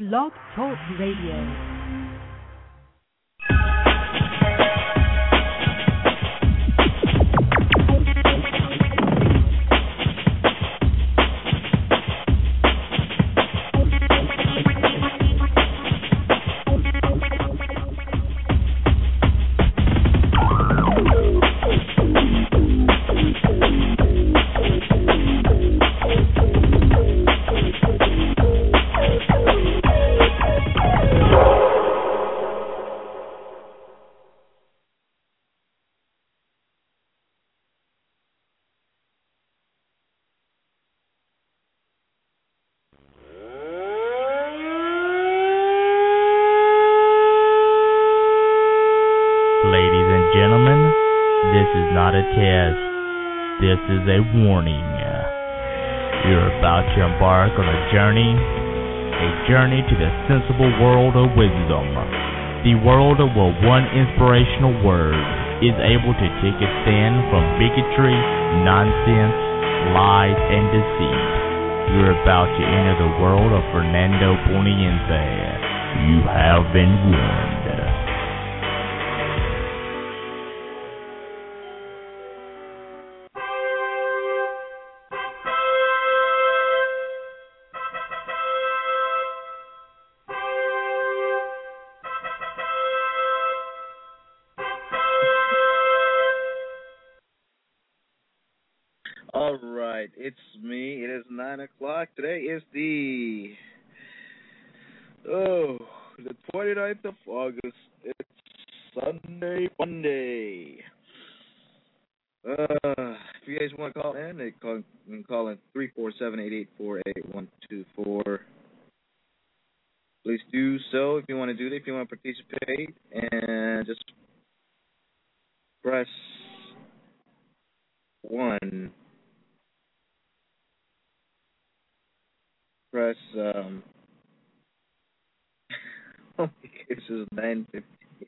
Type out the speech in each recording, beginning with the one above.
Blog Talk Radio. This is a warning. You're about to embark on a journey to the sensible world of wisdom. The world where one inspirational word is able to take a stand from bigotry, nonsense, lies, and deceit. You're about to enter the world of Fernando Poniente. You have been warned. It's me. It is 9 o'clock. Today is the 29th of August. It's Sunday, Monday. If you guys want to call in, you can call in 347-884-8124. Please do so if you want to do that, if you want to participate, and just press 1. Press, this is 9:50.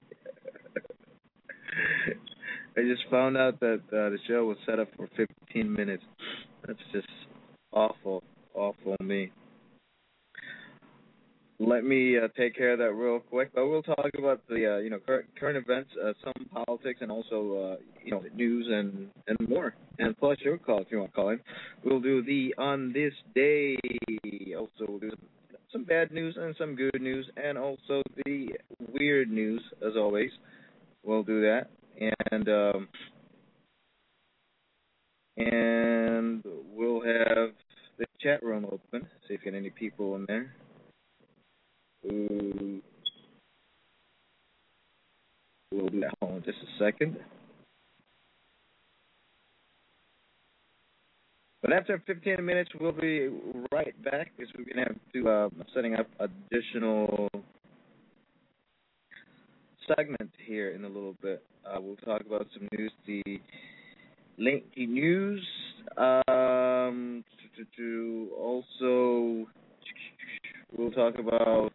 I just found out that the show was set up for 15 minutes. That's just awful of me. Let me take care of that real quick. But we'll talk about the current events, some politics, and also news and more. And plus your call if you want to call in. We'll do the on this day. Also, we'll do some bad news and some good news, and also the weird news as always. We'll do that, and we'll have the chat room open. See if we get any people in there. We'll do that. Hold on just a second. But after 15 minutes, we'll be right back because we're going to have to setting up additional segment here in a little bit. We'll talk about some news, the lengthy news. Also, we'll talk about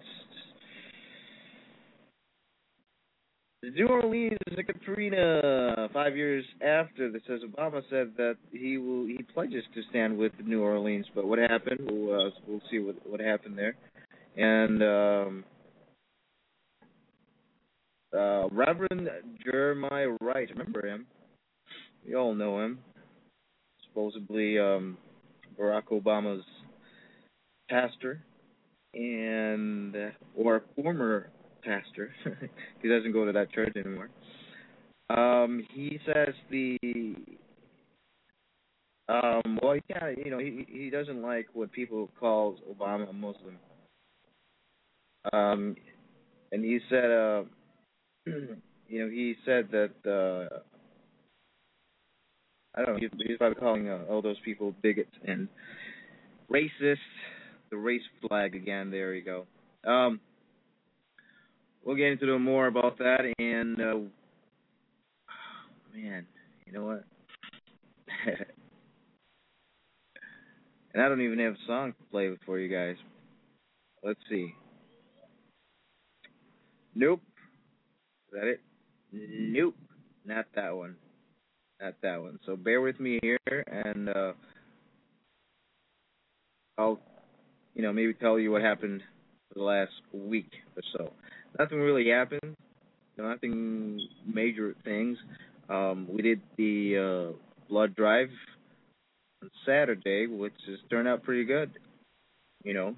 the New Orleans, the Katrina, 5 years after this, as Obama said that he pledges to stand with New Orleans. But what happened? We'll see what happened there. And Reverend Jeremiah Wright, remember him? We all know him. Supposedly Barack Obama's pastor or former pastor. He doesn't go to that church anymore. He says he doesn't like what people call Obama a Muslim. And he said he said that I don't know, he's probably calling all those people bigots and racist. The race flag again, there you go. We'll get into more about that, and man, you know what? And I don't even have a song to play for you guys. Let's see. Nope. Is that it? Nope. Not that one. So bear with me here, and I'll, maybe tell you what happened the last week or so. Nothing really happened. Nothing major things. We did the blood drive on Saturday, which has turned out pretty good. You know,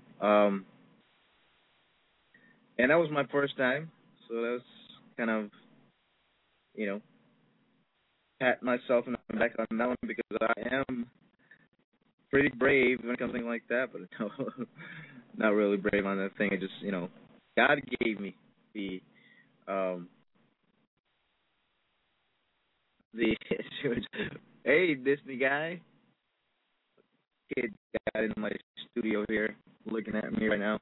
and that was my first time, so that was kind of, you know, pat myself on the back on that one because I am pretty brave when it comes to something like that, but no, not really brave on that thing. I just, you know, God gave me the hey, Disney guy, kid got in my studio here looking at me right now.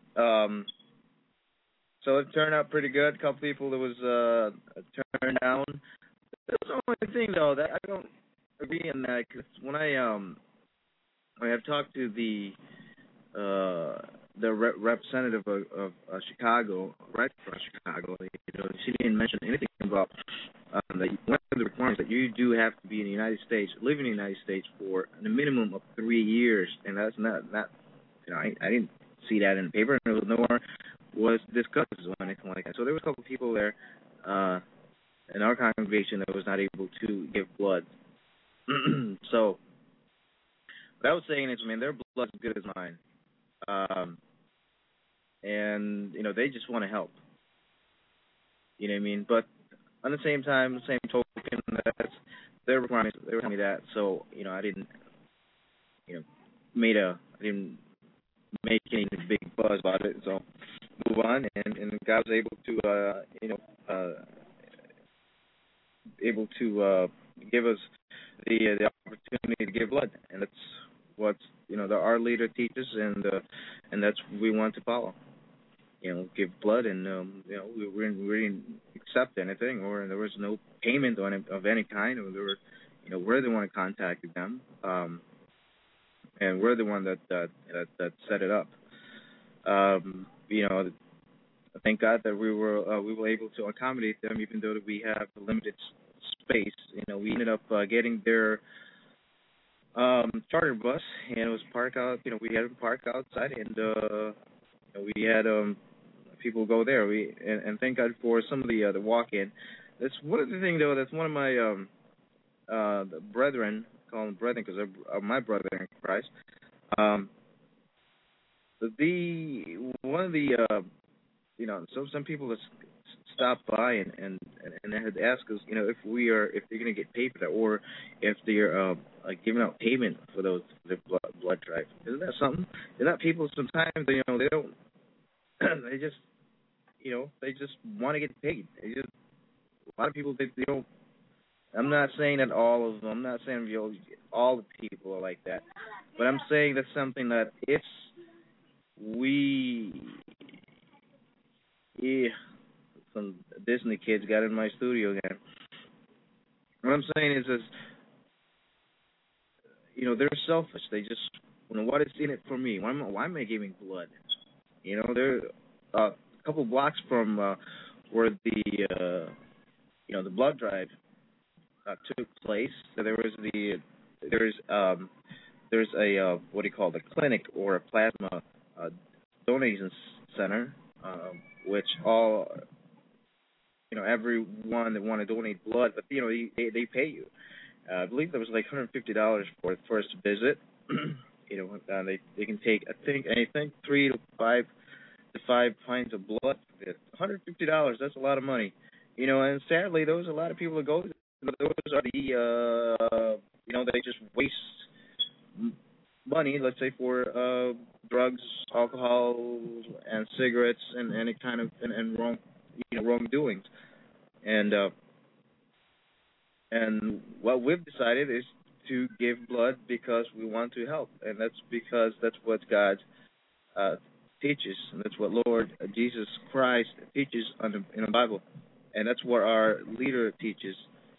So it turned out pretty good. A couple people, there was a turn down. That's the only thing though that I don't agree on that, because when I have talked to the representative of Chicago, right from Chicago, you know, she didn't mention anything about that one of the requirements that you do have to be in the United States, live in the United States for a minimum of 3 years, and that's not you know, I didn't see that in the paper, and nor was discussed or anything like that. So there was a couple of people there in our congregation that was not able to give blood. So what I was saying is, man, their blood's as good as mine. And, you know, they just want to help. You know what I mean? But on the same time, the same token, that's their requirements. They were telling me that. So, you know, I didn't, you know, I didn't make any big buzz about it. So move on. And God was able to, you know, able to give us the opportunity to give blood. And that's what, you know, our leader teaches, and that's what we want to follow. You know, give blood, and you know, we didn't accept anything, or there was no payment on it of any kind, or there were, you know, we're the one that contacted them, and we're the one that set it up. You know, thank God that we were able to accommodate them, even though that we have a limited space. You know, we ended up getting their charter bus, and it was parked out. You know, we had it parked outside, and you know, we had people go there. And thank God for some of the walk-in. That's one of the things, though. That's one of my the brethren, call them brethren because they're my brother in Christ. One of the you know, so some people that stop by and they had asked us, you know, if they're going to get paid for that, or if they're giving out payment for the blood drive. Isn't that something? Isn't that people sometimes, you know, they don't, they just, you know, they just want to get paid. A lot of people, they don't. I'm not saying that all of them. I'm not saying, you know, all the people are like that, but I'm saying that's something that if some Disney kids got in my studio again. What I'm saying is, you know, they're selfish. They just, you know, what is in it for me? Why am I giving blood? You know, they're a couple blocks from where the, you know, the blood drive took place. So there's a what do you call it, a clinic or a plasma donation center, which all, you know, everyone that want to donate blood, but you know, they pay you. I believe there was like $150 for the first visit. You know, they can take, I think, anything 3 to 5 pints of blood. $150, that's a lot of money. You know, and sadly, those are a lot of people that go. Those are the you know, they just waste money, let's say, for drugs, alcohol, and cigarettes, and any kind of and wrong, you know, wrongdoings. And what we've decided is to give blood because we want to help, and that's because that's what God teaches, and that's what Lord Jesus Christ teaches in the Bible, and that's what our leader teaches.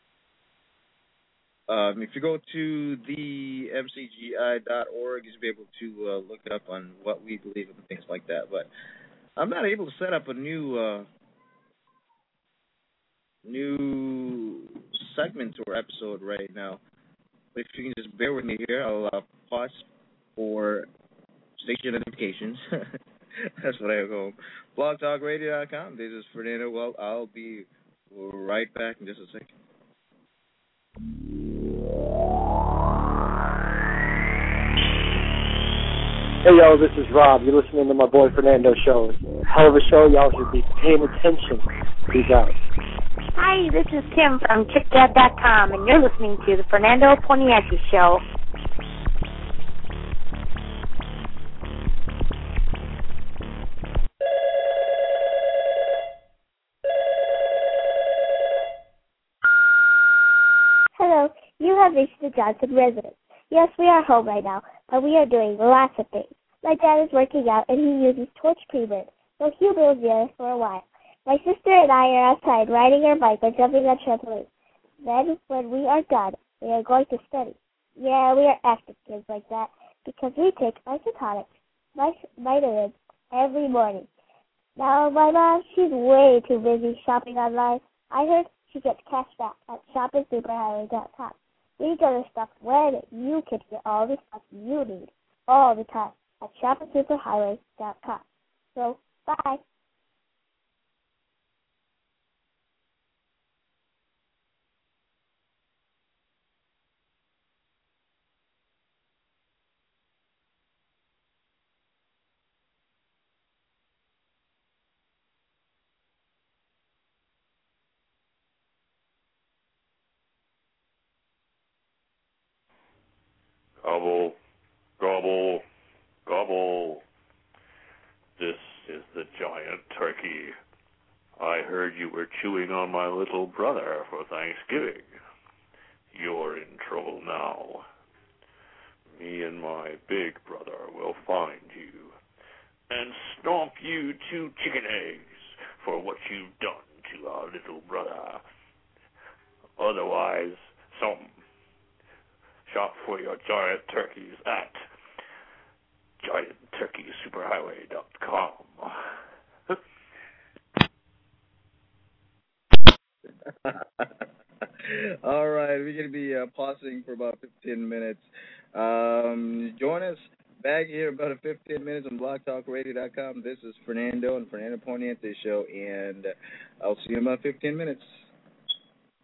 If you go to the mcgi.org, you'll be able to look it up on what we believe and things like that. But I'm not able to set up a new segment or episode right now. But if you can just bear with me here, I'll pause for station notifications. That's what I go home. BlogTalkRadio.com. This is Fernando. Well, I'll be right back in just a second. Hey, yo, this is Rob. You're listening to my boy Fernando show. Hell of a show. Y'all should be paying attention. Peace out. Hi, this is Kim from ChickDad.com, and you're listening to the Fernando Poniente Show. Hello, you have reached the Johnson residence. Yes, we are home right now, but we are doing lots of things. My dad is working out, and he uses torch creamer, so he'll be there for a while. My sister and I are outside riding our bike or jumping on trampoline. Then, when we are done, we are going to study. Yeah, we are active kids like that because we take isotonic vitamins every morning. Now, my mom, she's way too busy shopping online. I heard she gets cash back at shoppingsuperhighway.com. We go to stuff when you can get all the stuff you need all the time at shoppingsuperhighway.com. So, bye. Gobble, gobble, gobble. This is the giant turkey. I heard you were chewing on my little brother for Thanksgiving. You're in trouble now. Me and my big brother will find you and stomp you to chicken eggs for what you've done to our little brother. Otherwise, shop for your giant turkeys at GiantTurkeySuperhighway.com. All right, we're going to be pausing for about 15 minutes. Join us back here about 15 minutes on BlogTalkRadio.com. This is Fernando and Fernando Poniente Show, and I'll see you in about 15 minutes.